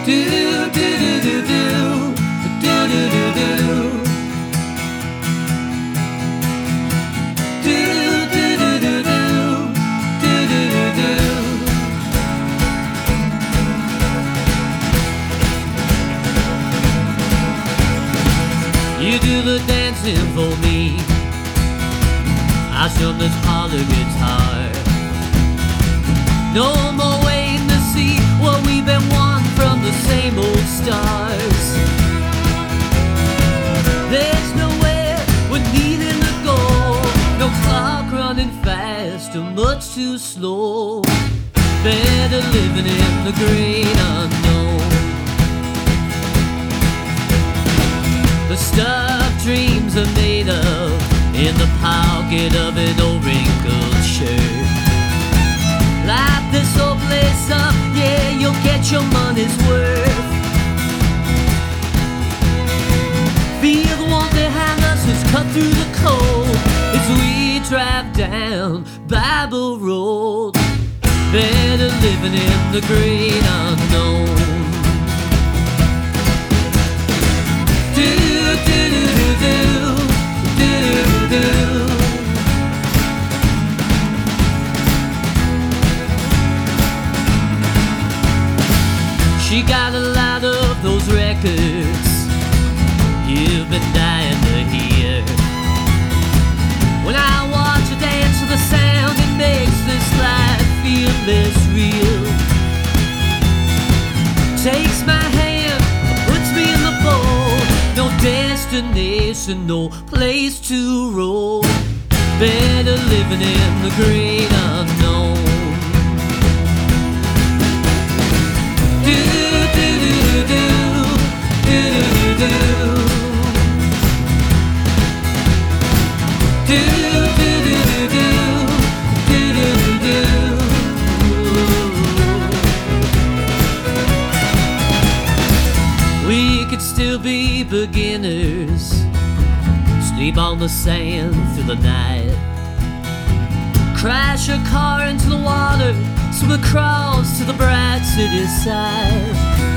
Do do do do do do do do do. You do the dancing for me, I strum this parlor guitar. No more waiting to see what we've been wanting from the same old stars. There's nowhere we're needing to go, no clock running fast or much too slow. Better living in the great unknown. The stuff dreams are made of in the pocket of an old wrinkled shirt. Light this whole place up, yeah, you'll get your money's worth. Feel the warmth behind us as cut through the cold as we drive down Bible Road. Better living in the great unknown. She got a lot of those records you've been dying to hear. When I watch her dance to the sound, it makes this life feel less real. Takes my hand, puts me in the boat. No destination, no place to roll. Better living in the great unknown. We could still be beginners, sleep on the sand through the night, crash a car into the water, swim across to the bright city side.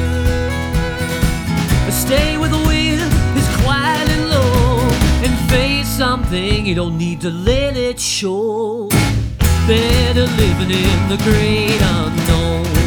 Stay where the wind is quiet and low, and face something you don't need to let it show. Better living in the great unknown.